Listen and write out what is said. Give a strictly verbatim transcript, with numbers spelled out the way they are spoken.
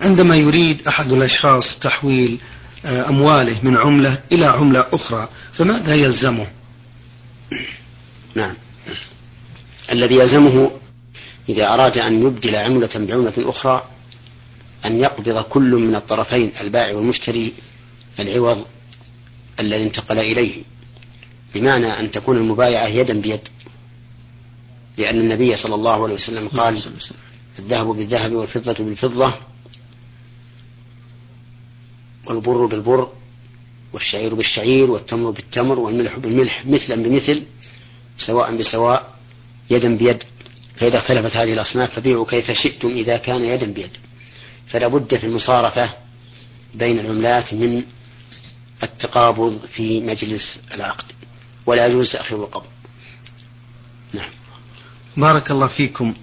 عندما يريد أحد الأشخاص تحويل أمواله من عملة إلى عملة أخرى فماذا يلزمه؟ نعم، الذي يلزمه إذا أراد أن يبدل عملة بعملة أخرى أن يقبض كل من الطرفين البائع والمشتري العوض الذي انتقل إليه، بمعنى أن تكون المبايعة يدا بيد، لأن النبي صلى الله عليه وسلم قال الذهب بالذهب والفضة بالفضة والبر بالبر والشعير بالشعير والتمر بالتمر والملح بالملح مثلا بمثل سواء بسواء يدا بيد. فإذا اختلفت هذه الأصناف فبيعوا كيف شئتم إذا كان يدا بيد. فلا بد في المصارفة بين العملات من التقابض في مجلس العقد، ولا يجوز تأخير القبض. نعم. بارك الله فيكم.